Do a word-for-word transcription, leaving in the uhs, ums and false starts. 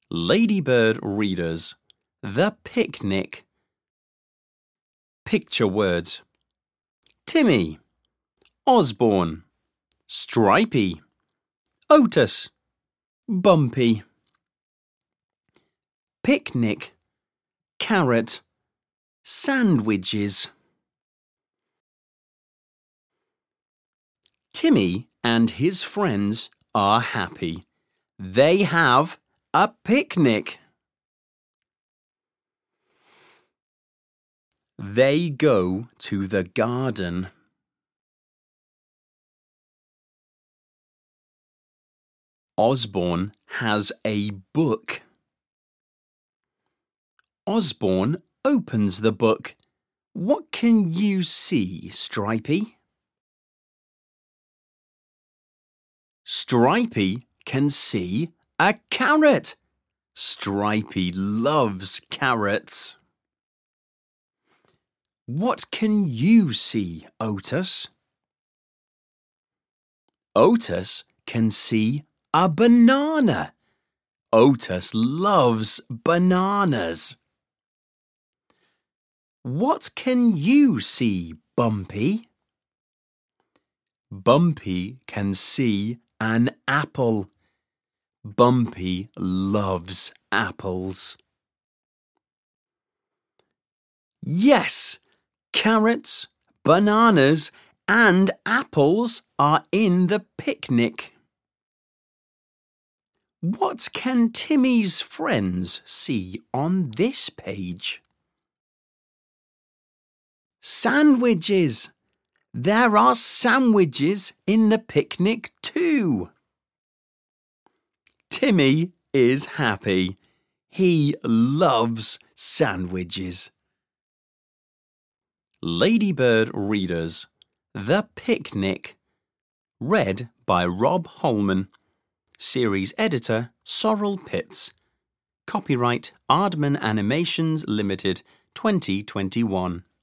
Ladybird readers, The picnic. Picture words: Timmy, Osborne, Stripey, Otis, Bumpy. Picnic, carrot, sandwiches. Timmy and his friends are happy. They have a picnic. They go to the garden. Osborne has a book. Osborne opens the book. What can you see, Stripey? Stripey can see a carrot. Stripey loves carrots. What can you see, Otis? Otis can see a banana. Otis loves bananas. What can you see, Bumpy? Bumpy can see an apple. Bumpy loves apples. Yes, carrots, bananas, and apples are in the picnic. What can Timmy's friends see on this page? Sandwiches. There are sandwiches in the picnic too. Timmy is happy. He loves sandwiches. Ladybird readers, The Picnic. Read by Rob Holman. Series editor, Sorrel Pitts. Copyright Aardman Animations Limited, twenty twenty-one.